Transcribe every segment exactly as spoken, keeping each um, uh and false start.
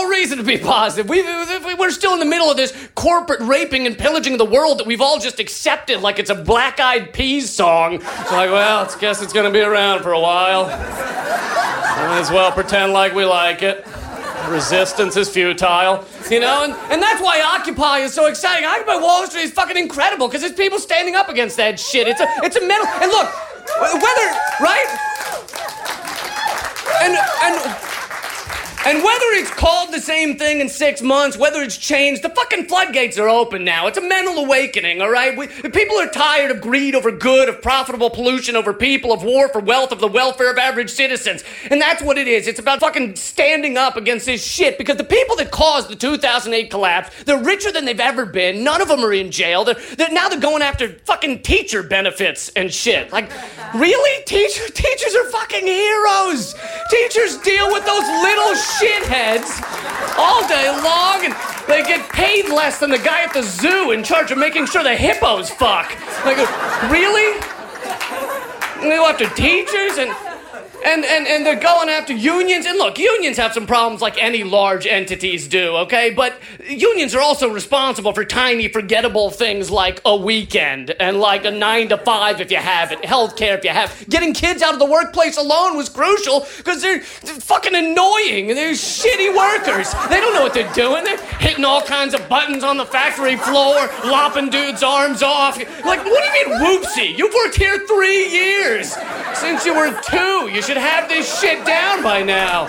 no reason to be positive. We, we're still in the middle of this corporate raping and pillaging of the world that we've all just accepted like it's a Black Eyed Peas song. It's like, well, I guess it's going to be around for a while. Might as well pretend like we like it. Resistance is futile, you know, and, and that's why Occupy is so exciting. Occupy Wall Street is fucking incredible because it's people standing up against that shit. It's a, it's a mental, and look, whether, right? And, and, and whether it's called the same thing in six months, whether it's changed, the fucking floodgates are open now. It's a mental awakening, all right? We, people are tired of greed over good, of profitable pollution over people, of war for wealth, of the welfare of average citizens. And that's what it is. It's about fucking standing up against this shit because the people that caused the two thousand eight collapse, they're richer than they've ever been. None of them are in jail. They're, they're, now they're going after fucking teacher benefits and shit. Like, really? Teacher, teachers are fucking heroes. Teachers deal with those little shitheads all day long, and they get paid less than the guy at the zoo in charge of making sure the hippos fuck. Like, really? And they go after teachers, and and and and they're going after unions. And look, unions have some problems like any large entities do, okay? But unions are also responsible for tiny, forgettable things like a weekend and like a nine to five if you have it, healthcare if you have. Getting kids out of the workplace alone was crucial because they're, they're fucking annoying and they're shitty workers. They don't know what they're doing. They're hitting all kinds of buttons on the factory floor, lopping dudes' arms off. Like, what do you mean, whoopsie? You've worked here three years. Since you were two, you should have this shit down by now.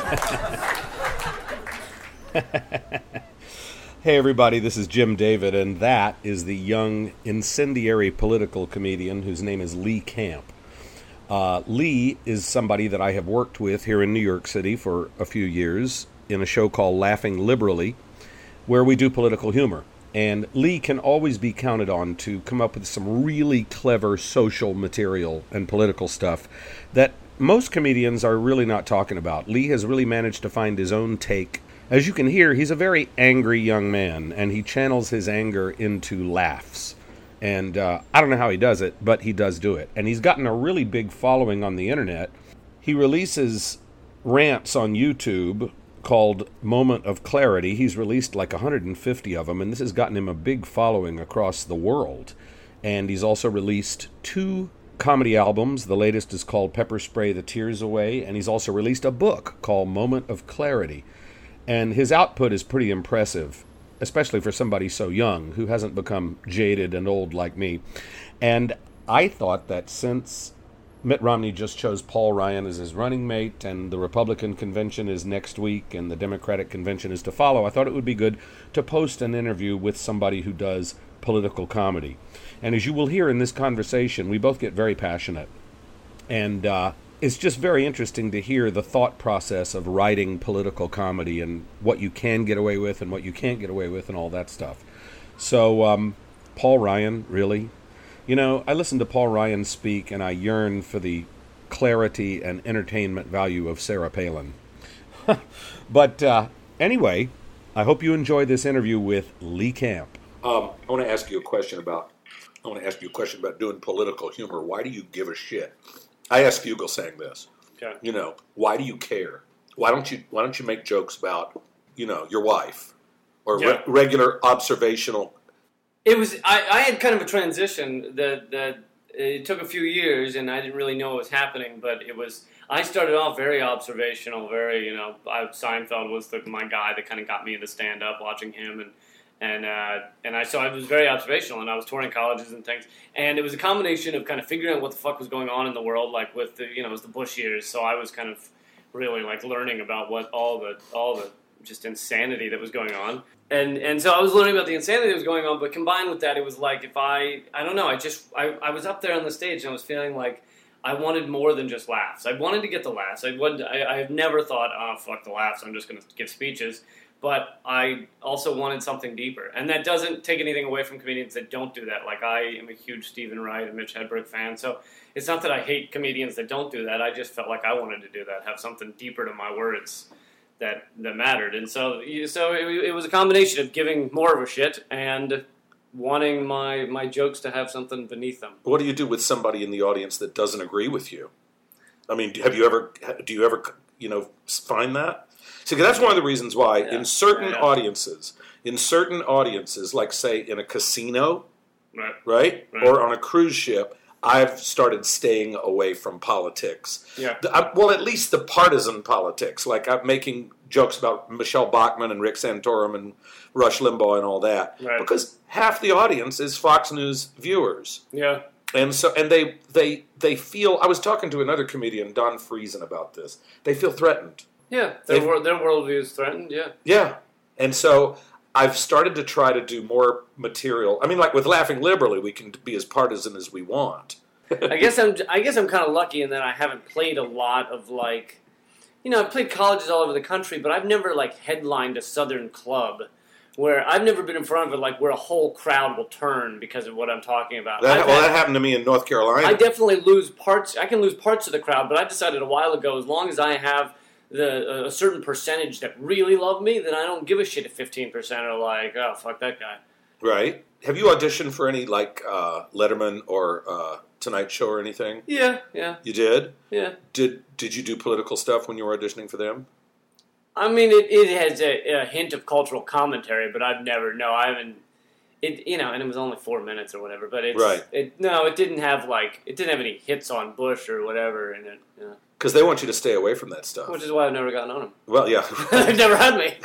Hey everybody, this is Jim David, and that is the young incendiary political comedian whose name is Lee Camp. Uh, Lee is somebody that I have worked with here in New York City for a few years in a show called Laughing Liberally, where we do political humor. And Lee can always be counted on to come up with some really clever social material and political stuff that most comedians are really not talking about. Lee has really managed to find his own take. As you can hear, he's a very angry young man, and he channels his anger into laughs. And uh, I don't know how he does it, but he does do it. And he's gotten a really big following on the internet. He releases rants on YouTube called Moment of Clarity. He's released like one hundred fifty of them, and this has gotten him a big following across the world. And he's also released two comedy albums. The latest is called Pepper Spray the Tears Away, and he's also released a book called Moment of Clarity. And his output is pretty impressive, especially for somebody so young who hasn't become jaded and old like me. And I thought that since Mitt Romney just chose Paul Ryan as his running mate, and the Republican convention is next week, and the Democratic convention is to follow, I thought it would be good to post an interview with somebody who does political comedy. And as you will hear in this conversation, we both get very passionate. And uh, it's just very interesting to hear the thought process of writing political comedy and what you can get away with and what you can't get away with and all that stuff. So, um, Paul Ryan, really? You know, I listen to Paul Ryan speak, and I yearn for the clarity and entertainment value of Sarah Palin. But uh, anyway, I hope you enjoy this interview with Lee Camp. Um, I want to ask you a question about. I want to ask you a question about doing political humor. Why do you give a shit? I asked Fugelsang this. Okay. You know, why do you care? Why don't you Why don't you make jokes about, you know, your wife or yeah. re- regular observational? It was, I, I had kind of a transition that, that it took a few years, and I didn't really know what was happening, but it was, I started off very observational, very, you know, I, Seinfeld was the, my guy that kind of got me into stand-up, watching him, and and uh, and I so I was very observational, and I was touring colleges and things, and it was a combination of kind of figuring out what the fuck was going on in the world, like with the, you know, it was the Bush years, so I was kind of really, like, learning about what all the, all the just insanity that was going on. And and so I was learning about the insanity that was going on, but combined with that, it was like if I, I don't know, I just, I, I was up there on the stage and I was feeling like I wanted more than just laughs. I wanted to get the laughs. I would, I, I have never thought, oh, fuck the laughs, I'm just going to give speeches. But I also wanted something deeper. And that doesn't take anything away from comedians that don't do that. Like, I am a huge Stephen Wright and Mitch Hedberg fan, so it's not that I hate comedians that don't do that. I just felt like I wanted to do that, have something deeper to my words that that mattered. And so so it, it was a combination of giving more of a shit and wanting my, my jokes to have something beneath them. What do you do with somebody in the audience that doesn't agree with you? I mean, have you ever, do you ever, you know, find that? See, that's one of the reasons why Yeah. in certain Yeah, yeah. audiences, in certain audiences, like say in a casino, Right. right, Right. or on a cruise ship, I've started staying away from politics. Yeah. The- I- well, at least the partisan politics. Like I'm making jokes about Michelle Bachmann and Rick Santorum and Rush Limbaugh and all that, Right. because half the audience is Fox News viewers. Yeah. And so, and they they they feel. I was talking to another comedian, Don Friesen, about this. They feel threatened. Yeah. Their, They've- wor- their worldview is threatened, yeah. Yeah, and so I've started to try to do more material. I mean, like with Laughing Liberally, we can be as partisan as we want. I guess I'm I guess I'm kind of lucky in that I haven't played a lot of like, you know, I've played colleges all over the country, but I've never like headlined a Southern club where I've never been in front of it like where a whole crowd will turn because of what I'm talking about. That, I've well, had- that happened to me in North Carolina. I definitely lose parts. I can lose parts of the crowd, but I decided a while ago, as long as I have the a certain percentage that really love me, then I don't give a shit if fifteen percent are like, oh, fuck that guy. Right? Have you auditioned for any like uh, Letterman or uh, Tonight Show or anything? Yeah, yeah, You did. yeah. Did Did you do political stuff when you were auditioning for them? I mean, it, it has a, a hint of cultural commentary, but I've never, no, I haven't, it, you know, and it was only four minutes or whatever, but it's, Right. it, no, it didn't have, like, it didn't have any hits on Bush or whatever in it, you know, Because they want you to stay away from that stuff. which is why I've never gotten on him. Well, yeah. They've never had me.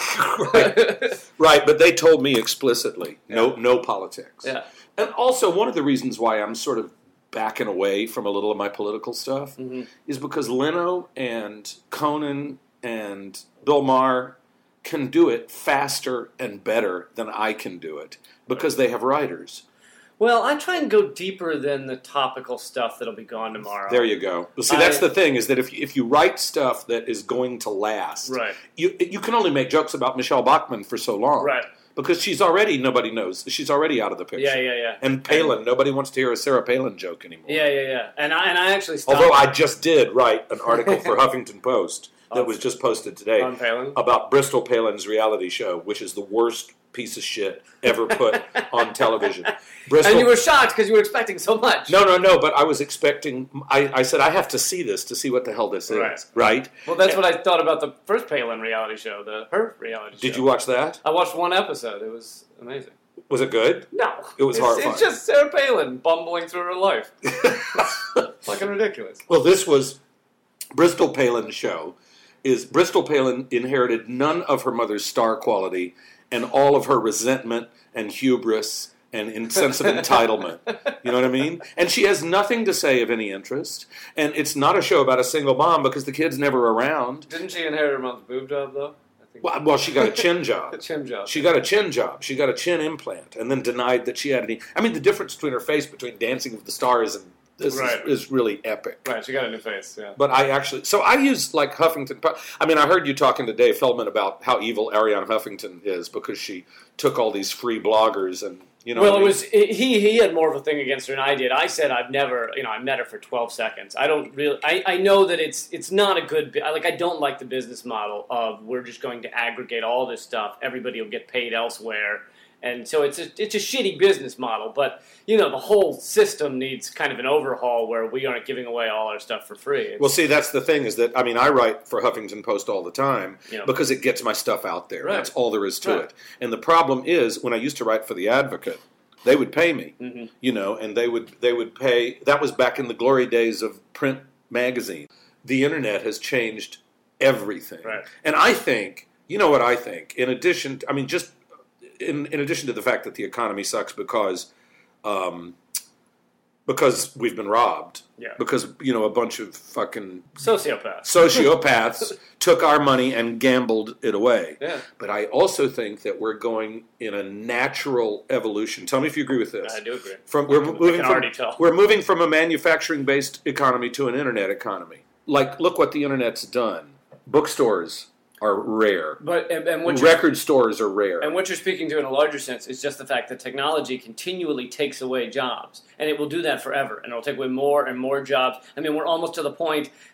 right. Right, but they told me explicitly, no, Yeah. no politics. Yeah. And also, one of the reasons why I'm sort of backing away from a little of my political stuff Mm-hmm. is because Leno and Conan and Bill Maher can do it faster and better than I can do it because they have writers. Well, I try and go deeper than the topical stuff that'll be gone tomorrow. There you go. Well, see, that's I- the thing is that if if you write stuff that is going to last, Right. you you can only make jokes about Michelle Bachmann for so long, Right. Because she's already nobody knows she's already out of the picture. Yeah, yeah, yeah. And Palin, nobody wants to hear a Sarah Palin joke anymore. Yeah, yeah, yeah. And I and I actually stopped Although I just did write an article for Huffington Post that was just posted today on Palin. about Bristol Palin's reality show, which is the worst piece of shit ever put on television. Bristol, And you were shocked because you were expecting so much. no, no, no. But I was expecting. I, I said I have to see this to see what the hell this Right. is. Right? Well, that's what I thought about the first Palin reality show, the her reality show. Did you watch that? I watched one episode. It was amazing. Was it good? No, It was it's, horrifying. It's just Sarah Palin bumbling through her life. Fucking ridiculous. Well, this was Bristol Palin's show. Is Bristol Palin inherited none of her mother's star quality and all of her resentment and hubris and insensitive entitlement. You know what I mean? And she has nothing to say of any interest. And it's not a show about a single mom because the kid's never around. Didn't she inherit her mom's boob job though? I think. Well, well she got a chin job. A chin job. She got a chin job. She got a chin implant and then denied that she had any. I mean, the difference between her face between Dancing with the Stars and this Right. is, is really epic. Right, she got a new face. Yeah. But I actually, so I use like Huffington Post. I mean, I heard you talking to Dave Feldman about how evil Ariane Huffington is because she took all these free bloggers and, you know. Well, what I it mean? was it, he. He had more of a thing against her than I did. I said I've never, you know, I met her for twelve seconds. I don't really. I, I know that it's it's not a good. I like. I don't like the business model of we're just going to aggregate all this stuff. Everybody will get paid elsewhere, and so it's a it's a shitty business model. But you know, the whole system needs kind of an overhaul where we aren't giving away all our stuff for free. It's, Well, see, that's the thing is that, I mean, I write for Huffington Post all the time Yeah. because it gets my stuff out there. Right. That's all there is to Right. it. And the problem is, when I used to write for The Advocate, they would pay me, Mhm. you know, and they would they would pay. That was back in the glory days of print magazine. The internet has changed everything. Right. And I think, you know what I think, in addition, to, I mean, just in, in addition to the fact that the economy sucks because um, because we've been robbed, Yeah. because, you know, a bunch of fucking sociopaths. sociopaths took our money and gambled it away. Yeah. But I also think that we're going in a natural evolution. Tell me if you agree with this. I do agree. From we're I can moving from already tell. we're moving from a manufacturing-based economy to an internet economy. Like, look what the internet's done. Bookstores are rare. But and, and what you're Record stores are rare. And what you're speaking to in a larger sense is just the fact that technology continually takes away jobs. And it will do that forever. And it'll take away more and more jobs. I mean, we're almost to the point that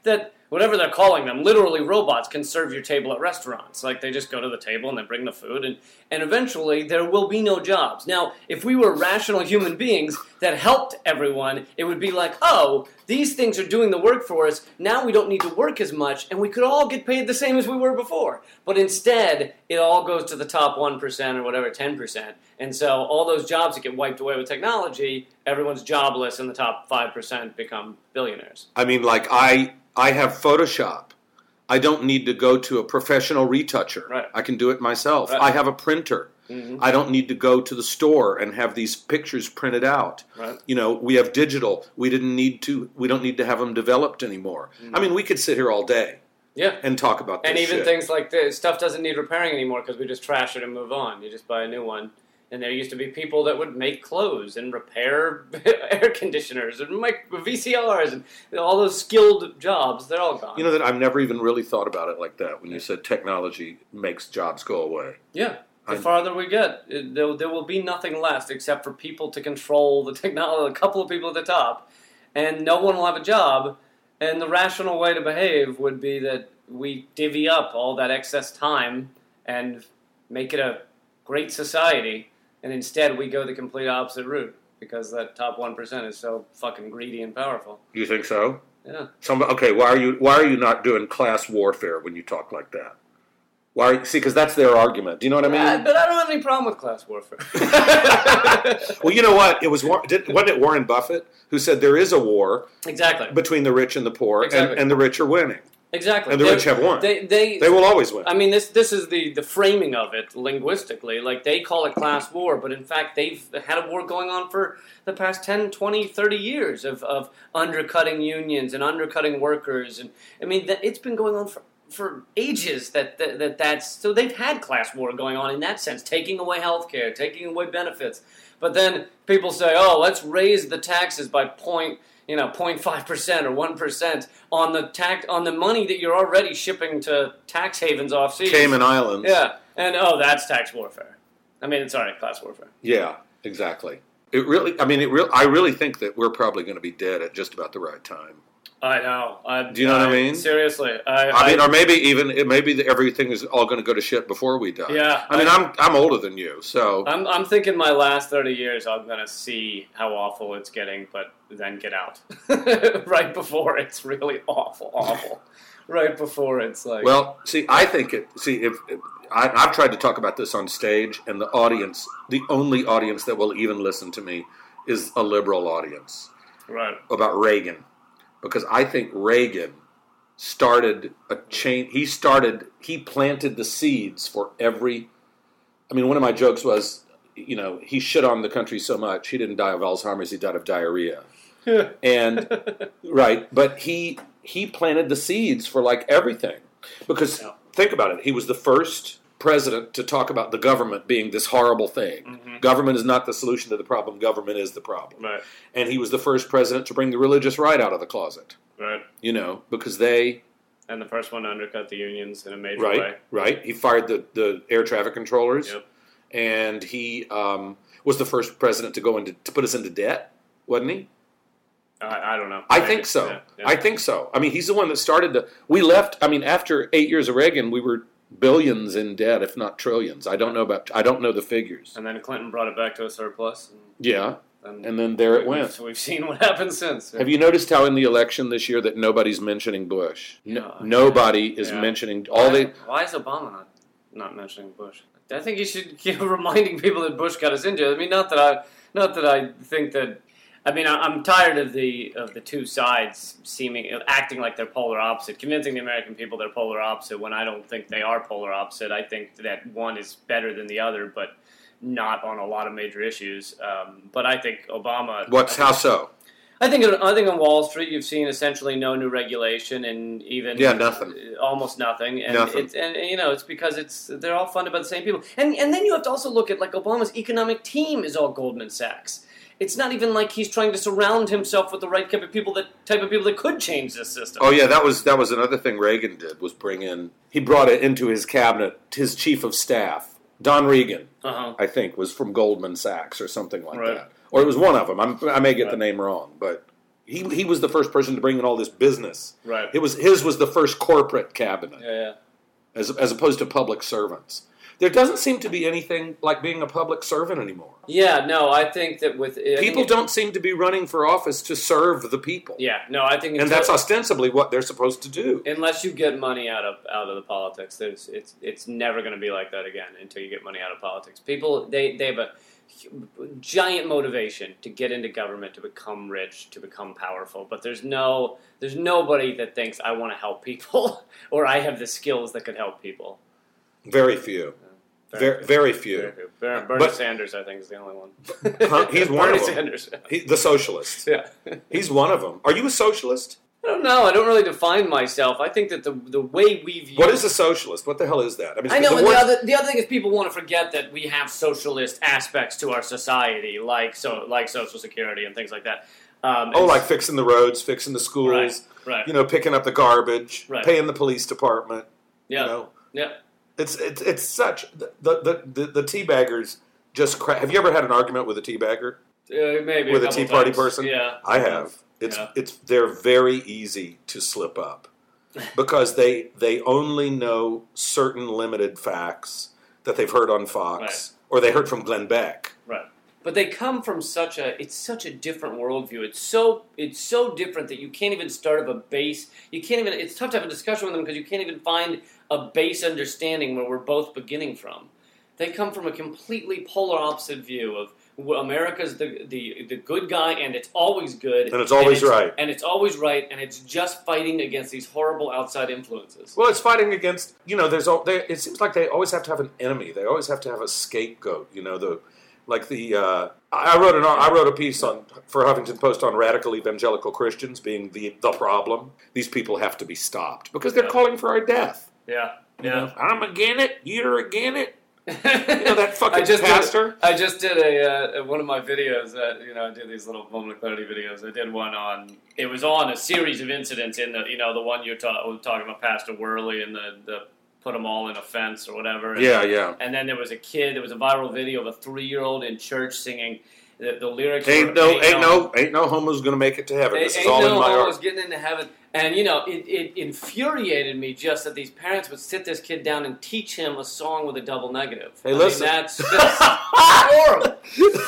whatever they're calling them, literally robots can serve your table at restaurants. Like, they just go to the table and they bring the food, and, and eventually there will be no jobs. Now, if we were rational human beings that helped everyone, it would be like, oh, these things are doing the work for us, now we don't need to work as much, and we could all get paid the same as we were before. But instead, it all goes to the top one percent or whatever, ten percent. And so all those jobs that get wiped away with technology, everyone's jobless, and the top five percent become billionaires. I mean, like, I... I have Photoshop. I don't need to go to a professional retoucher. Right. I can do it myself. Right. I have a printer. Mm-hmm. I don't need to go to the store and have these pictures printed out. Right. You know, we have digital. We didn't need to. We don't need to have them developed anymore. Mm-hmm. I mean, we could sit here all day. Yeah. And talk about this And even shit. things like this, stuff doesn't need repairing anymore because we just trash it and move on. You just buy a new one. And there used to be people that would make clothes and repair air conditioners and make V C Rs and all those skilled jobs. They're all gone. You know that I've never even really thought about it like that when you said technology makes jobs go away. Yeah. The I'm, farther we get, it, there, there will be nothing left except for people to control the technology, a couple of people at the top, and no one will have a job. And the rational way to behave would be that we divvy up all that excess time and make it a great society. And instead, we go the complete opposite route because that top one percent is so fucking greedy and powerful. You think so? Yeah. Somebody, okay, why are you why are you not doing class warfare when you talk like that? Why? Are you, see, because that's their argument. Do you know what I mean? Uh, but I don't have any problem with class warfare. Well, you know what? It was did, wasn't it Warren Buffett who said there is a war exactly between the rich and the poor, exactly. and, and the rich are winning. Exactly. And the they, rich have won. They, they, they will always win. I mean, this this is the, the framing of it linguistically. Like, they call it class war, but in fact, they've had a war going on for the past ten, twenty, thirty years of, of undercutting unions and undercutting workers. And I mean, that, it's been going on for, for ages that, that, that that's... So they've had class war going on in that sense, taking away health care, taking away benefits. But then people say, oh, let's raise the taxes by point... you know, zero point five percent or one percent on the tax on the money that you're already shipping to tax havens off seas. Cayman Islands. Yeah. And, oh, that's tax warfare. I mean, sorry, class warfare. Yeah, exactly. It really, I mean, it real. I really think that we're probably going to be dead at just about the right time. I know. I, Do you know I, what I mean? Seriously. I, I mean, I, or maybe even, it maybe the, everything is all going to go to shit before we die. Yeah. I mean, I, I'm I'm older than you, so. I'm, I'm thinking my last thirty years I'm going to see how awful it's getting, but then get out. Right before it's really awful, awful. Right before it's like... Well, see, I think it, see, if, if I, I've tried to talk about this on stage, and the audience, the only audience that will even listen to me is a liberal audience. Right. About Reagan. Because I think Reagan started a chain. He started, he planted the seeds for every, I mean, one of my jokes was, you know, he shit on the country so much, he didn't die of Alzheimer's, he died of diarrhea. And, right, but he he planted the seeds for, like, everything. Because, yeah. Think about it, he was the first president to talk about the government being this horrible thing. Mm-hmm. Government is not the solution to the problem, government is the problem. Right. And he was the first president to bring the religious right out of the closet. Right. You know, because they... And the first one to undercut the unions in a major right, way. Right, He fired the, the air traffic controllers. Yep. And he um, was the first president to go into to put us into debt, wasn't he? I, I don't know. I think so. Yeah, yeah. I think so. I mean, he's the one that started the... We left... I mean, after eight years of Reagan, we were billions in debt, if not trillions. I don't know about... I don't know the figures. And then Clinton brought it back to a surplus. And, yeah. And, and then there it went. So we've seen what happened since. Have you noticed how in the election this year that nobody's mentioning Bush? No, yeah, nobody yeah. is yeah. mentioning... all why, they. Why is Obama not, not mentioning Bush? I think you should keep reminding people that Bush got us into it. I mean, not that I... Not that I think that... I mean, I'm tired of the of the two sides seeming acting like they're polar opposite, convincing the American people they're polar opposite when I don't think they are polar opposite. I think that one is better than the other, but not on a lot of major issues. Um, but I think Obama. What's think, how so? I think I think on Wall Street you've seen essentially no new regulation and even yeah nothing, almost nothing. And nothing. It's, and you know it's because it's they're all funded by the same people. And and then you have to also look at like Obama's economic team is all Goldman Sachs. It's not even like he's trying to surround himself with the right type of people that type of people that could change this system. Oh yeah, that was that was another thing Reagan did was bring in. He brought it into his cabinet. His chief of staff, Don Regan, uh-huh. I think, was from Goldman Sachs or something like right. that, or it was one of them. I'm, I may get right. the name wrong, but He he was the first person to bring in all this business. Right. It was his was the first corporate cabinet. Yeah, yeah. As as opposed to public servants. There doesn't seem to be anything like being a public servant anymore. Yeah, no, I think that with... I people it, don't seem to be running for office to serve the people. Yeah, no, I think... And that's ostensibly what they're supposed to do. Unless you get money out of out of the politics, there's, it's it's never going to be like that again until you get money out of politics. People, they, they have a giant motivation to get into government, to become rich, to become powerful, but there's no there's nobody that thinks, I want to help people, or I have the skills that could help people. Very few. Very, very few. Very few. Bernie but, Sanders, I think, is the only one. Huh? He's one Bernie of them. Sanders. He, the socialist. Yeah. He's one of them. Are you a socialist? I don't know. I don't really define myself. I think that the the way we view... What is a socialist? What the hell is that? I, mean, I know, the and the other, the other thing is people want to forget that we have socialist aspects to our society, like so, like Social Security and things like that. Um, oh, like fixing the roads, fixing the schools, right, right. you know, picking up the garbage, right. paying the police department. Yeah, you know. yeah. It's it's it's such the the the, the teabaggers just cra- have you ever had an argument with a teabagger? Uh, maybe with a, a Tea Party times. person. Yeah, I have. It's yeah. it's they're very easy to slip up because they they only know certain limited facts that they've heard on Fox right. or they heard from Glenn Beck. Right. But they come from such a it's such a different worldview. It's so it's so different that you can't even start of a base. You can't even. It's tough to have a discussion with them because you can't even find a base understanding where we're both beginning from. They come from a completely polar opposite view of America's the the the good guy, and it's always good, and it's always and it's, right, and it's always right, and it's just fighting against these horrible outside influences. Well, it's fighting against you know. There's all. They, it seems like they always have to have an enemy. They always have to have a scapegoat. You know the. Like the, uh, I wrote an I wrote a piece on for Huffington Post on radical evangelical Christians being the the problem. These people have to be stopped because they're yeah. calling for our death. Yeah, you yeah. know, I'm again it. You're again it. You know that fucking I just pastor. Did, I just did a uh, one of my videos. That, you know, I do these little moment of clarity videos. I did one on. It was on a series of incidents in the you know the one you're ta- talking about, Pastor Worley and the the. Put them all in a fence or whatever. And yeah, then, yeah. And then there was a kid. There was a viral video of a three-year-old in church singing the, the lyrics. Ain't were, no, ain't, ain't no, no, ain't no homo's gonna make it to heaven. This ain't is all no in my homo's art. getting into heaven. And you know, it, it infuriated me just that these parents would sit this kid down and teach him a song with a double negative. Hey, I listen, mean, that's just horrible.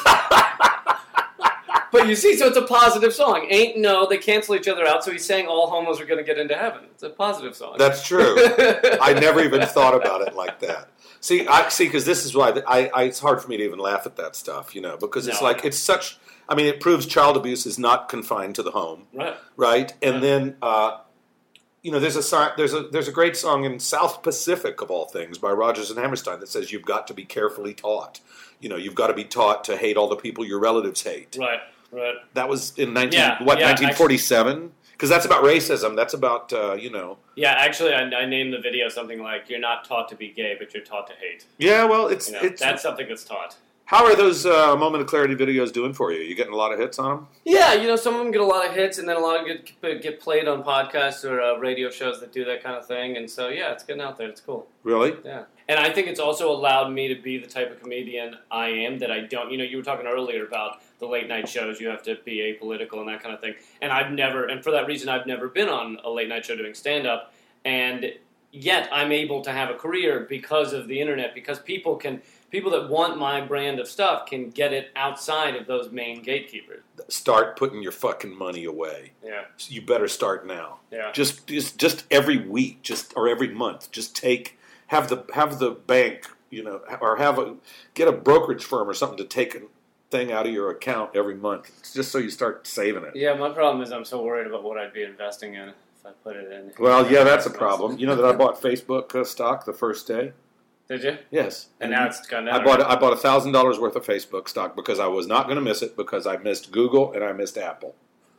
But you see, so it's a positive song. Ain't no, they cancel each other out, so he's saying all homos are going to get into heaven. It's a positive song. That's true. I never even thought about it like that. See, I see, because this is why I, I, it's hard for me to even laugh at that stuff, you know, because it's no, like, it's such, I mean, it proves child abuse is not confined to the home. Right. Right? And right. then, uh, you know, there's a, there's, a, there's a great song in South Pacific, of all things, by Rodgers and Hammerstein that says you've got to be carefully taught. You know, you've got to be taught to hate all the people your relatives hate. Right. Right. That was in nineteen yeah, what yeah, nineteen forty-seven, because that's about racism. That's about uh, you know. Yeah, actually, I, I named the video something like "You're not taught to be gay, but you're taught to hate." Yeah, well, it's you know, it's that's something that's taught. How are those uh, Moment of Clarity videos doing for you? You getting a lot of hits on them? Yeah, you know, some of them get a lot of hits, and then a lot of get get played on podcasts or uh, radio shows that do that kind of thing. And so, yeah, it's getting out there. It's cool. Really? Yeah. And I think it's also allowed me to be the type of comedian I am that I don't. You know, you were talking earlier about the late night shows. You have to be apolitical and that kind of thing. And I've never, and for that reason, I've never been on a late night show doing stand up. And yet, I'm able to have a career because of the internet. Because people can. People that want my brand of stuff can get it outside of those main gatekeepers. Start putting your fucking money away. Yeah. You better start now. Yeah. Just just just every week, just or every month, just take have the have the bank, you know, or have a get a brokerage firm or something to take a thing out of your account every month, just so you start saving it. Yeah, my problem is I'm so worried about what I'd be investing in if I put it in. Well, yeah, that's a problem. You know that I bought Facebook uh, stock the first day. Did you? Yes. And, and now it's gone down. I bought I bought a thousand dollars worth of Facebook stock because I was not going to miss it because I missed Google and I missed Apple.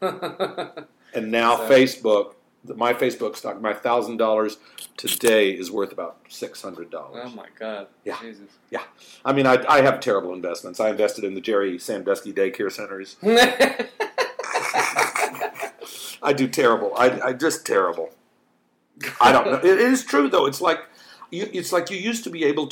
And now so. Facebook, my Facebook stock, my thousand dollars today is worth about six hundred dollars. Oh my God! Yeah, Jesus. Yeah. I mean, I I have terrible investments. I invested in the Jerry Sandusky daycare centers. I do terrible. I I just terrible. I don't know. It is true though. It's like. You, it's like you used to be able to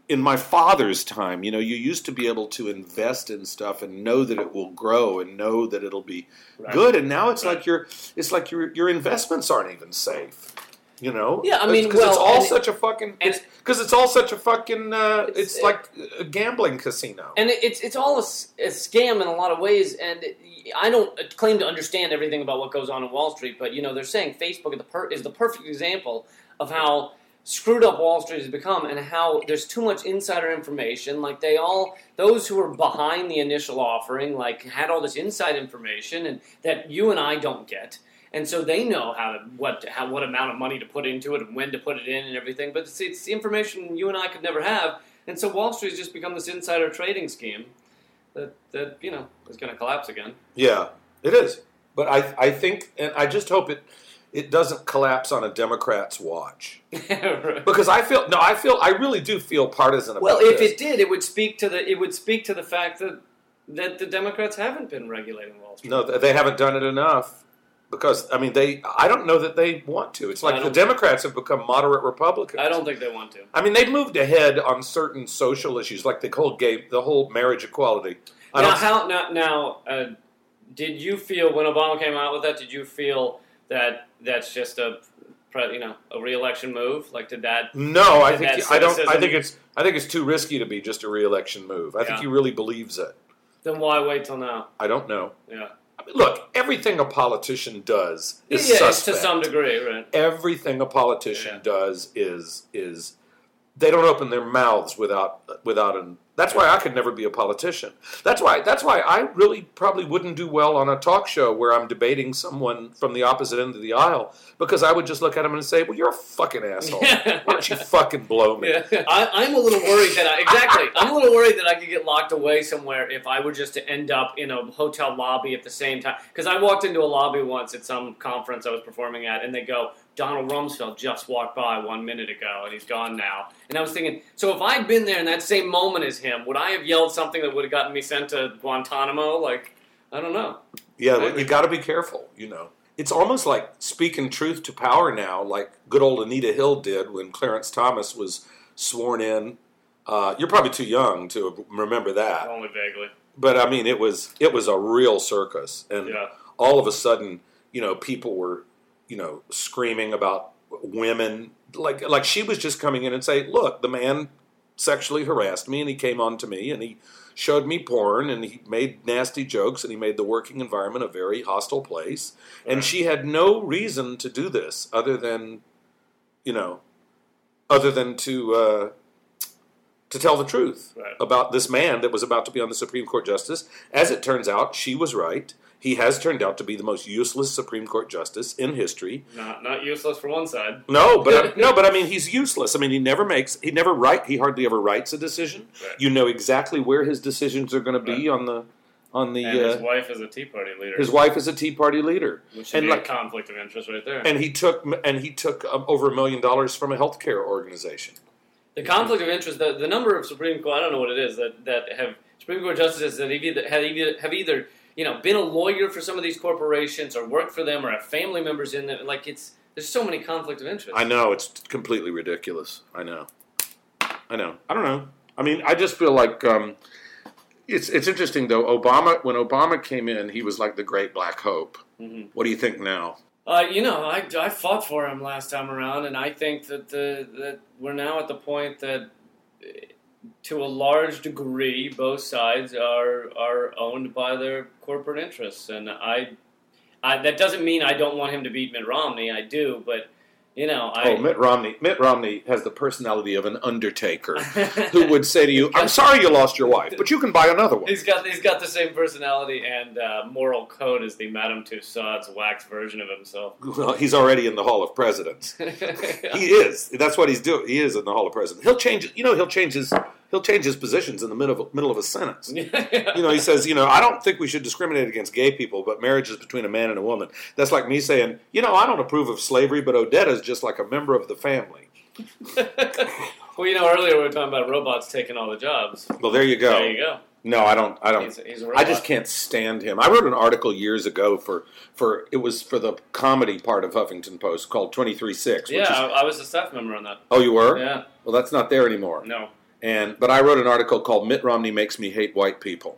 in my father's time, you know, you used to be able to invest in stuff and know that it will grow and know that it'll be right. good. And now it's right. like your it's like your your investments aren't even safe. You know? Yeah, I mean, because well, it's all and such a fucking because it's, it's all such a fucking uh, it's, it's it, like a gambling casino, and it's it's all a, a scam in a lot of ways. And it, I don't claim to understand everything about what goes on in Wall Street, but you know, they're saying Facebook is the, per, is the perfect example of how screwed up Wall Street has become, and how there's too much insider information. Like they all, those who were behind the initial offering, like had all this inside information, and that you and I don't get. And so they know how to, what how, what amount of money to put into it and when to put it in and everything. But it's, it's the information you and I could never have. And so Wall Street has just become this insider trading scheme that, that you know, is going to collapse again. Yeah, it is. But I I think, and I just hope it it doesn't collapse on a Democrat's watch. Right. Because I feel, no, I feel, I really do feel partisan about Well, if this. it did, it would speak to the, it would speak to the fact that, that the Democrats haven't been regulating Wall Street. No, they haven't done it enough. Because, I mean, they, I don't know that they want to. It's like the Democrats have become moderate Republicans. I don't think they want to. I mean, they've moved ahead on certain social issues, like the whole gay, the whole marriage equality. I now, don't, how, now, now uh, did you feel, when Obama came out with that, did you feel that that's just a, you know, a re-election move? Like, did that? No, I think I don't. I think it's. I think it's too risky to be just a re-election move. I yeah. think he really believes it. Then why wait till now? I don't know. Yeah. I mean, look, everything a politician does is yeah, suspect. To some degree, right? Everything a politician yeah. does is is they don't open their mouths without without an. That's why I could never be a politician. That's why that's why I really probably wouldn't do well on a talk show where I'm debating someone from the opposite end of the aisle, because I would just look at him and say, "Well, you're a fucking asshole. Why don't you fucking blow me?" Yeah. I, I'm a little worried that I, exactly. I'm a little worried that I could get locked away somewhere if I were just to end up in a hotel lobby at the same time. Because I walked into a lobby once at some conference I was performing at, and they go, "Donald Rumsfeld just walked by one minute ago, and he's gone now." And I was thinking, so if I'd been there in that same moment as him, would I have yelled something that would have gotten me sent to Guantanamo? Like, I don't know. Yeah, well, you got to be careful, you know. It's almost like speaking truth to power now, like good old Anita Hill did when Clarence Thomas was sworn in. Uh, you're probably too young to remember that. Only vaguely. But, I mean, it was it was a real circus. And yeah. all of a sudden, you know, people were, you know, screaming about women. Like, like she was just coming in and saying, look, the man sexually harassed me, and he came on to me, and he showed me porn, and he made nasty jokes, and he made the working environment a very hostile place. And right. she had no reason to do this other than, you know, other than to uh, to tell the truth right. about this man that was about to be on the Supreme Court justice. As it turns out, she was right. He has turned out to be the most useless Supreme Court justice in history. Not not useless for one side. No, but I, no, but I mean he's useless. I mean he never makes he never write he hardly ever writes a decision. Right. You know exactly where his decisions are going to be right. on the on the. And his uh, wife is a Tea Party leader. His wife is a Tea Party leader, which should and be like a conflict of interest right there. And he took and he took um, over a million dollars from a healthcare organization. The conflict of interest, the, the number of Supreme Court, I don't know what it is that that have Supreme Court justices that have either have either, have either you know, been a lawyer for some of these corporations or worked for them or have family members in them. Like, it's, there's so many conflict of interest. I know, it's completely ridiculous. I know. I know. I don't know. I mean, I just feel like, um, it's it's interesting, though. Obama, when Obama came in, he was like the great black hope. Mm-hmm. What do you think now? Uh, you know, I, I fought for him last time around, and I think that the that we're now at the point that, to a large degree, both sides are are owned by their corporate interests, and I, I that doesn't mean I don't want him to beat Mitt Romney. I do, but you know, I, oh, Mitt Romney. Mitt Romney has the personality of an undertaker, who would say to you, "I'm sorry you lost your wife, but you can buy another one." He's got he's got the same personality and uh, moral code as the Madame Tussauds wax version of himself. Well, he's already in the Hall of Presidents. Yeah. He is. That's what he's doing. He is in the Hall of Presidents. He'll change. You know, he'll change his. He'll change his positions in the middle of, middle of a sentence. Yeah. You know, he says, you know, I don't think we should discriminate against gay people, but marriage is between a man and a woman. That's like me saying, you know, I don't approve of slavery, but Odetta is just like a member of the family. Well, you know, earlier we were talking about robots taking all the jobs. Well, there you go. There you go. No, I don't. I don't. He's a, he's a robot. I just can't stand him. I wrote an article years ago for, for it was for the comedy part of Huffington Post called twenty-three six. Yeah, which is, I, I was a staff member on that. Oh, you were? Yeah. Well, that's not there anymore. No. And but I wrote an article called "Mitt Romney Makes Me Hate White People,"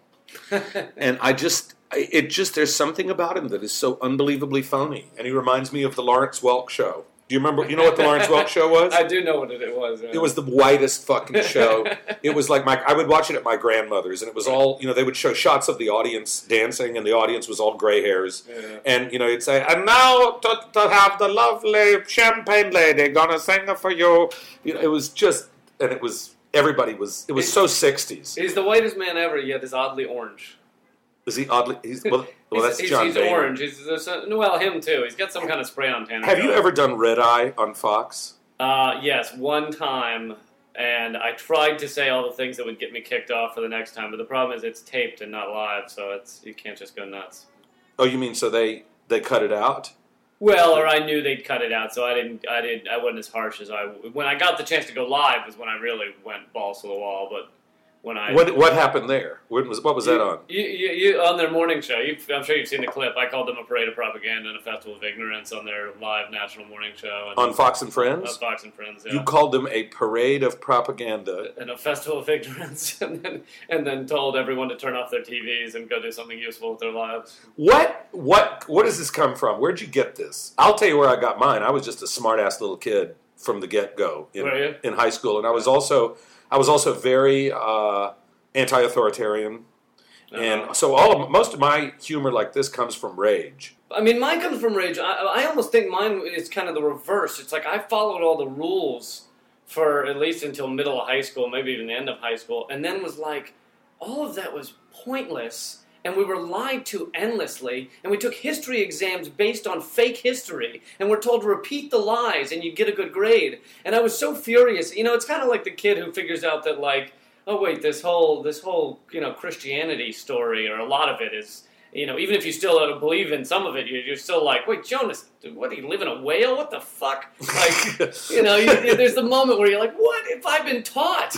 and I just it just there's something about him that is so unbelievably phony, and he reminds me of the Lawrence Welk Show. Do you remember? You know what the Lawrence Welk Show was? I do know what it was. Yeah. It was the whitest fucking show. It was like my I would watch it at my grandmother's, and it was all you know. They would show shots of the audience dancing, and the audience was all gray hairs. Yeah. And you know, you'd say, "And now to, to have the lovely champagne lady gonna sing for you." You know, it was just, and it was everybody was. It was It's, so sixties. He's the whitest man ever, yet is oddly orange. Is he oddly? He's well. Well, he's, that's he's, John He's Boehner. orange. He's, there's a, well, him too. He's got some kind of spray on tan. Have you ever done Red Eye on Fox? Uh, yes, one time, and I tried to say all the things that would get me kicked off for the next time, but the problem is it's taped and not live, so it's you can't just go nuts. Oh, you mean so they they cut it out? Well, or I knew they'd cut it out, so I didn't. I didn't. I wasn't as harsh as I. When I got the chance to go live was when I really went balls to the wall, but. When I, what what happened there? What was what was you, that on? You, you, you on their morning show. You, I'm sure you've seen the clip. I called them a parade of propaganda and a festival of ignorance on their live national morning show. And on Fox and Friends? On Fox and Friends, yeah. You called them a parade of propaganda. And a festival of ignorance, and then and then told everyone to turn off their T Vs and go do something useful with their lives. What what what does this come from? Where'd you get this? I'll tell you where I got mine. I was just a smart ass little kid from the get go in, Were you? in high school, and I was also I was also very. Uh, anti-authoritarian, uh-huh. And so all of, most of my humor like this comes from rage. I mean, mine comes from rage. I, I almost think mine is kind of the reverse. It's like I followed all the rules for at least until middle of high school, maybe even the end of high school, and then was like, all of that was pointless, and we were lied to endlessly, and we took history exams based on fake history, and we're told to repeat the lies, and you get a good grade. And I was so furious. You know, it's kind of like the kid who figures out that, like, oh wait, this whole this whole you know Christianity story, or a lot of it is, you know, even if you still don't believe in some of it, you're still like, wait, Jonas, what, do you live in a whale? What the fuck? Like, you know, you, there's the moment where you're like, what have I been taught?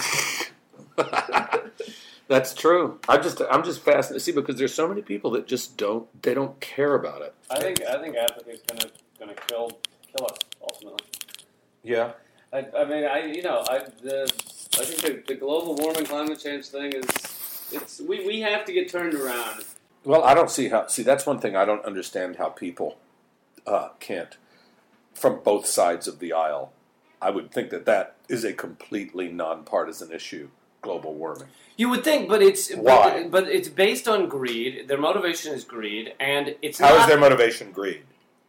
That's true. I just I'm just fascinated. See, because there's so many people that just don't they don't care about it. I think I think apathy is gonna gonna kill kill us ultimately. Yeah. I, I mean, I you know I the. I think the, the global warming climate change thing is, it's we, we have to get turned around. Well, I don't see how, see, that's one thing I don't understand how people uh, can't, from both sides of the aisle. I would think that that is a completely nonpartisan issue, global warming. You would think, but it's Why? But, but it's based on greed. Their motivation is greed, and it's How not... is their motivation greed?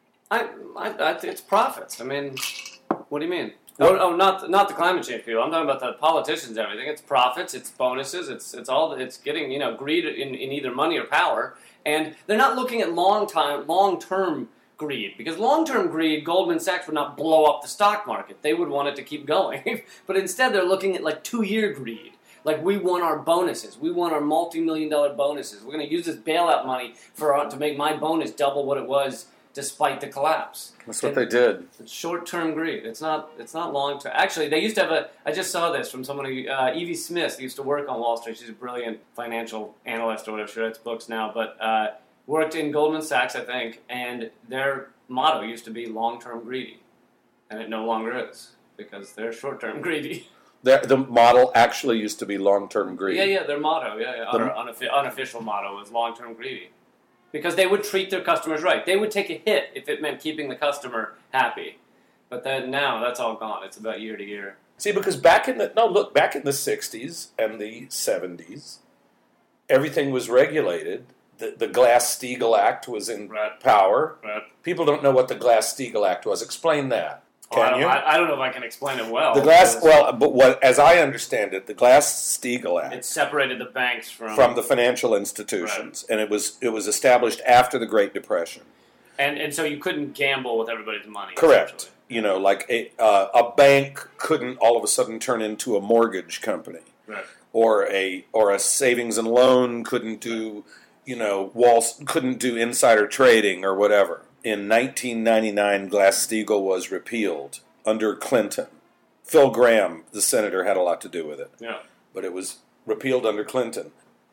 I, I, I, it's profits. I mean, what do you mean? Oh, oh, not not the climate change people. I'm talking about the politicians and everything. It's profits, it's bonuses, it's it's all it's getting, you know, greed in, in either money or power. And they're not looking at long time long term greed, because long term greed, Goldman Sachs would not blow up the stock market. They would want it to keep going. But instead they're looking at like two year greed. Like, we want our bonuses. We want our multi-million dollar bonuses. We're going to use this bailout money for our, to make my bonus double what it was despite the collapse. That's what and they did. It's short-term greed. It's not. It's not long-term. Actually, they used to have a. I just saw this from someone who uh, Evie Smith used to work on Wall Street. She's a brilliant financial analyst or whatever. She writes books now, but uh, worked in Goldman Sachs, I think. And their motto used to be long-term greedy, and it no longer is, because they're short-term greedy. The, the model actually used to be long-term greedy. Yeah, yeah. Their motto, yeah, yeah. The, Their unoffi- unofficial motto was long-term greedy. Because they would treat their customers right. They would take a hit if it meant keeping the customer happy. But then now, that's all gone. It's about year to year. See, because back in the, no, look, back in the sixties and the seventies, everything was regulated. The, the Glass-Steagall Act was in right. power. Right. People don't know what the Glass-Steagall Act was. Explain that. Can oh, I you? I, I don't know if I can explain it well. The Glass, well, but what, as I understand it, the Glass-Steagall Act, it separated the banks from from the financial institutions, right. and it was it was established after the Great Depression. And and so you couldn't gamble with everybody's money. Correct. You know, like a uh, a bank couldn't all of a sudden turn into a mortgage company, right. or a or a savings and loan couldn't do, you know, Wall couldn't do insider trading or whatever. In nineteen ninety-nine, Glass-Steagall was repealed under Clinton. Phil Gramm, the senator, had a lot to do with it. Yeah. But it was repealed under Clinton.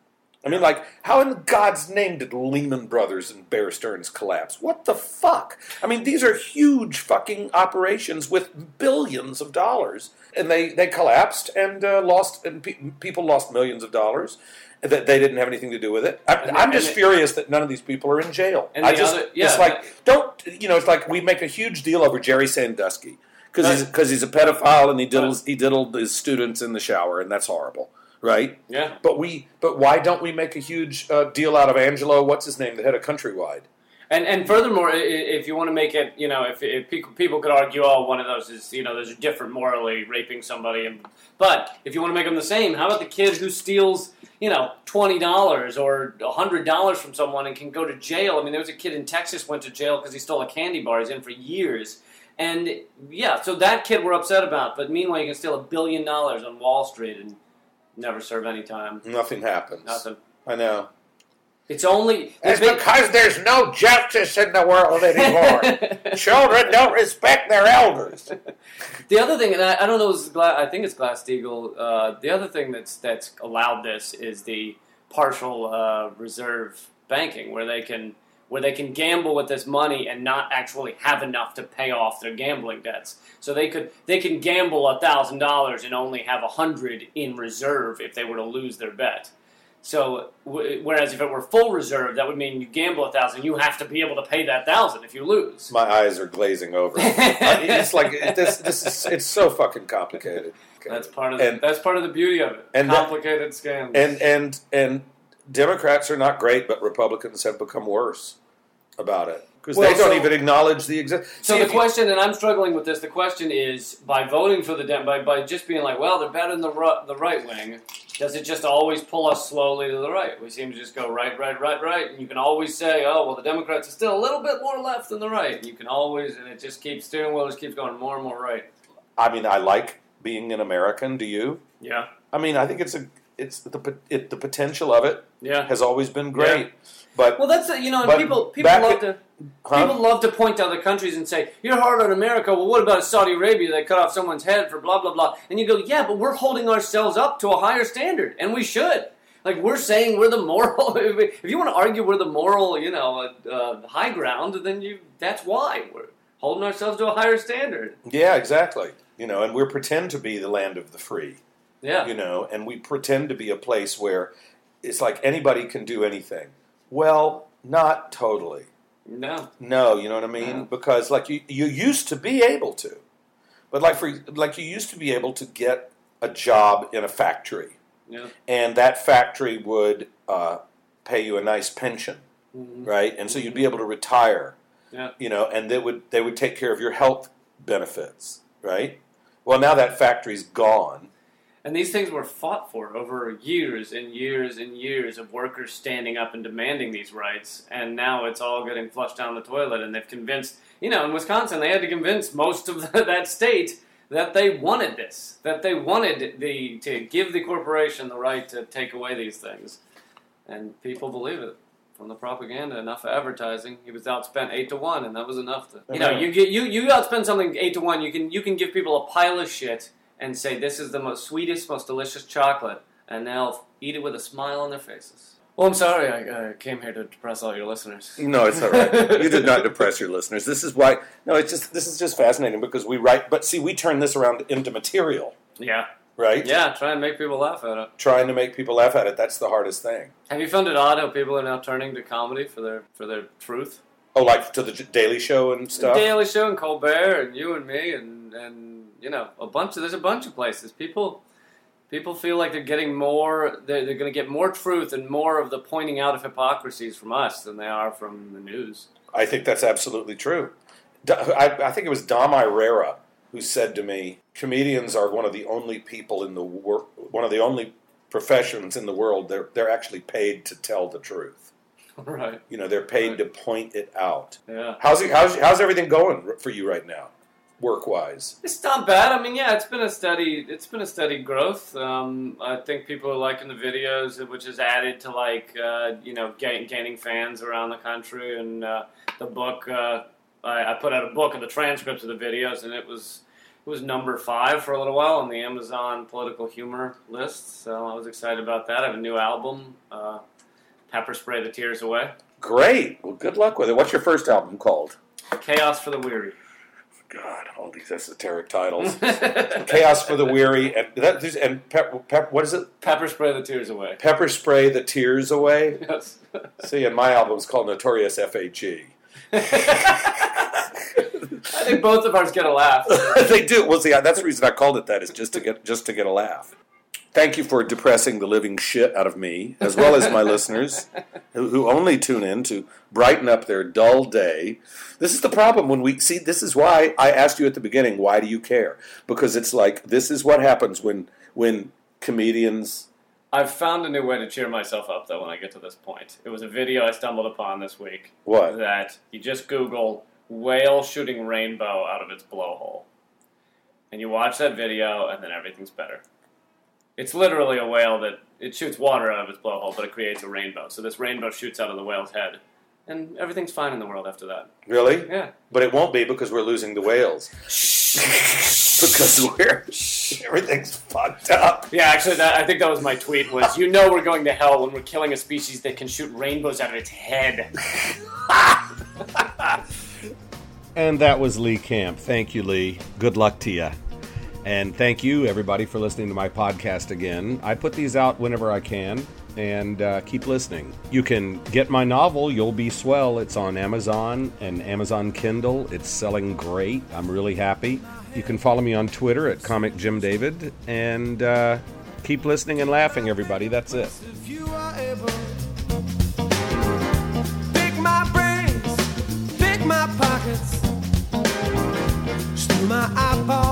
I mean, like, how in God's name did Lehman Brothers and Bear Stearns collapse? What the fuck? I mean, these are huge fucking operations with billions of dollars. And they, they collapsed and uh, lost, and pe- people lost millions of dollars. That they didn't have anything to do with it. I, I'm just furious that none of these people are in jail. And I the just, other, yeah, it's like, don't, you know, it's like we make a huge deal over Jerry Sandusky because he's, because he's a pedophile and he diddles, he diddled his students in the shower, and that's horrible. Right? Yeah. But we, but why don't we make a huge uh, deal out of Angelo? What's his name? The head of Countrywide. And and furthermore, if you want to make it, you know, if, if people people could argue, oh, one of those is, you know, there's a different morally raping somebody, and but if you want to make them the same, how about the kid who steals, you know, twenty dollars or a hundred dollars from someone and can go to jail? I mean, there was a kid in Texas went to jail because he stole a candy bar. He's in for years. And yeah, so that kid we're upset about. But meanwhile, you can steal a billion dollars on Wall Street and never serve any time. Nothing happens. Nothing. I know. It's only... It's because there's no justice in the world anymore. Children don't respect their elders. The other thing, and I, I don't know, it's Gla- I think it's Glass-Steagall, uh, the other thing that's that's allowed this is the partial uh, reserve banking, where they can where they can gamble with this money and not actually have enough to pay off their gambling debts. So they could they can gamble a thousand dollars and only have a hundred in reserve if they were to lose their bet. So, w- whereas if it were full reserve, that would mean you gamble a thousand, you have to be able to pay that thousand if you lose. My eyes are glazing over. It's like this. This is it's so fucking complicated. That's part of the, and, that's part of the beauty of it. And complicated scams. And and and Democrats are not great, but Republicans have become worse about it. Because well, they don't so, even acknowledge the existence. So the question, you, and I'm struggling with this, the question is, by voting for the Dem, by, by just being like, well, they're better than the, ru- the right wing, does it just always pull us slowly to the right? We seem to just go right, right, right, right, and you can always say, oh, well, the Democrats are still a little bit more left than the right. And you can always, and it just keeps, steering wheel just keeps going more and more right. I mean, I like being an American, do you? Yeah. I mean, I think it's a, it's the, it, the potential of it yeah. has always been great. Yeah. But, well, that's, you know, people people love to... Huh? People love to point to other countries and say, you're hard on America, well, what about Saudi Arabia? They cut off someone's head for blah, blah, blah. And you go, yeah, but we're holding ourselves up to a higher standard, and we should. Like, we're saying we're the moral... If you want to argue we're the moral, you know, uh, high ground, then you that's why. We're holding ourselves to a higher standard. Yeah, exactly. You know, and we pretend to be the land of the free. Yeah. You know, and we pretend to be a place where it's like anybody can do anything. Well, not totally. No. No, you know what I mean? No. Because like you, you used to be able to. But like for like you used to be able to get a job in a factory. Yeah. And that factory would uh, pay you a nice pension, mm-hmm. right? And so you'd be able to retire. Yeah. You know, and they would they would take care of your health benefits, right? Well, now that factory's gone. And these things were fought for over years and years and years of workers standing up and demanding these rights. And now it's all getting flushed down the toilet. And they've convinced, you know, in Wisconsin, they had to convince most of the, that state that they wanted this, that they wanted the to give the corporation the right to take away these things. And people believe it. From the propaganda, enough advertising, he was outspent eight to one, and that was enough to. You know, you get you you outspend something eight to one. You can you can give people a pile of shit and say this is the most sweetest, most delicious chocolate, and they'll eat it with a smile on their faces. Well, I'm sorry, I uh, came here to depress all your listeners. No, it's all right. You did not depress your listeners. This is why. No, it's just this is just fascinating because we write, but see, we turn this around into material. Yeah. Right? Yeah, try and make people laugh at it. Trying to make people laugh at it, that's the hardest thing. Have you found it odd how people are now turning to comedy for their for their truth? Oh, like to the Daily Show and stuff? The Daily Show and Colbert and you and me and, and you know, a bunch of, there's a bunch of places. People people feel like they're getting more, they're, they're going to get more truth and more of the pointing out of hypocrisies from us than they are from the news. I think that's absolutely true. I, I think it was Dom Irrera who said to me, comedians are one of the only people in the world, one of the only professions in the world, they're, they're actually paid to tell the truth. Right. You know, they're paid right. to point it out. Yeah. How's, it, how's, how's everything going for you right now, work-wise? It's not bad. I mean, yeah, it's been a steady, it's been a steady growth. Um, I think people are liking the videos, which has added to, like, uh, you know, gain, gaining fans around the country. And uh, the book, uh, I, I put out a book of the transcripts of the videos, and it was... was number five for a little while on the Amazon political humor list, so I was excited about that. I have a new album, uh, Pepper Spray the Tears Away. Great. Well, good luck with it. What's your first album called? Chaos for the Weary. God, all these esoteric titles. Chaos for the Weary, and that, and pep, pep, what is it? Pepper Spray the Tears Away. Pepper Spray the Tears Away? Yes. See, and my album's called Notorious F H E. I think both of ours get a laugh. They do. Well, see, that's the reason I called it that, is just to get just to get a laugh. Thank you for depressing the living shit out of me, as well as my listeners, who, who only tune in to brighten up their dull day. This is the problem when we see. This is why I asked you at the beginning, why do you care? Because it's like, this is what happens when when comedians. I've found a new way to cheer myself up, though, when I get to this point. It was a video I stumbled upon this week. What? That you just Google whale shooting rainbow out of its blowhole. And you watch that video, and then everything's better. It's literally a whale that, it shoots water out of its blowhole, but it creates a rainbow. So this rainbow shoots out of the whale's head. And everything's fine in the world after that. Really? Yeah. But it won't be, because we're losing the whales. Because we're... everything's fucked up. Yeah, actually, that, I think that was my tweet, was, you know we're going to hell when we're killing a species that can shoot rainbows out of its head. And that was Lee Camp. Thank you, Lee. Good luck to you. And thank you, everybody, for listening to my podcast again. I put these out whenever I can, and uh, keep listening. You can get my novel, You'll Be Swell. It's on Amazon and Amazon Kindle. It's selling great. I'm really happy. You can follow me on Twitter at Comic Jim David, and uh, keep listening and laughing, everybody. That's it. If you are able, pick my brains, pick my pockets, steal my iPod.